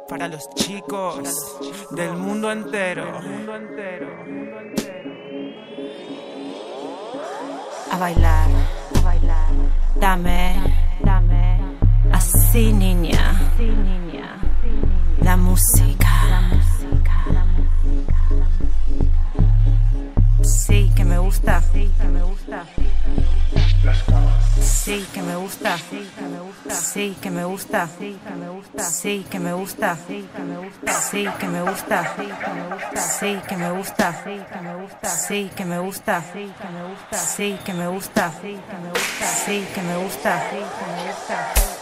para los chicos del mundo entero. A bailar, dame, así niña, la música. Sí que me gusta, sí que me gusta, sí que me gusta, sí que me gusta, sí que me gusta, sí que me gusta, sí que me gusta, sí que me gusta, sí que me gusta, sí que me gusta, sí que me gusta, sí que me gusta, sí que me gusta, sí que me gusta, sí que me gusta, sí que me gusta, sí que me gusta, sí que me gusta.